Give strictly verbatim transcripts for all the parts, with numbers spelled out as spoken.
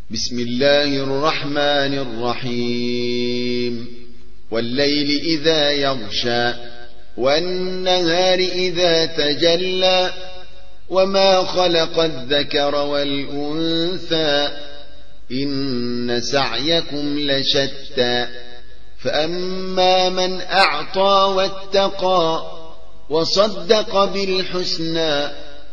بسم الله الرحمن الرحيم والليل إذا يغشى والنهار إذا تجلى وما خلق الذكر والأنثى إن سعيكم لشتى فأما من أعطى واتقى وصدق بالحسنى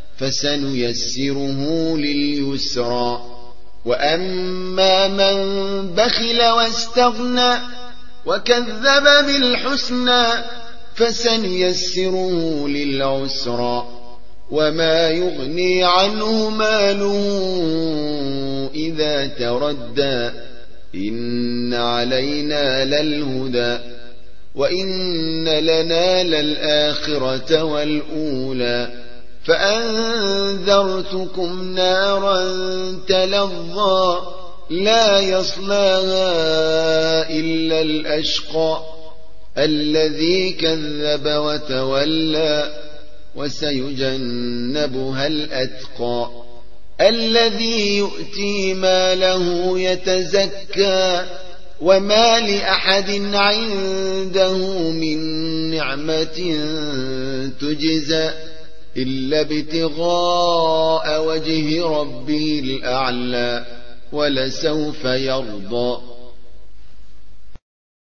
فسنيسره لليسرى وأما من بخل واستغنى وكذب بالحسنى فسنيسره للعسرى وما يغني عنه ماله إذا تردى إن علينا للهدى وإن لنا للآخرة والأولى فأنذرتكم نارا تلظى لا يصلاها إلا الأشقى الذي كذب وتولى وسيجنبها الأتقى الذي يؤتي ماله يتزكى وما لأحد عنده من نعمة تجزى إلا ابتغاء وجه ربه الأعلى ولسوف يرضى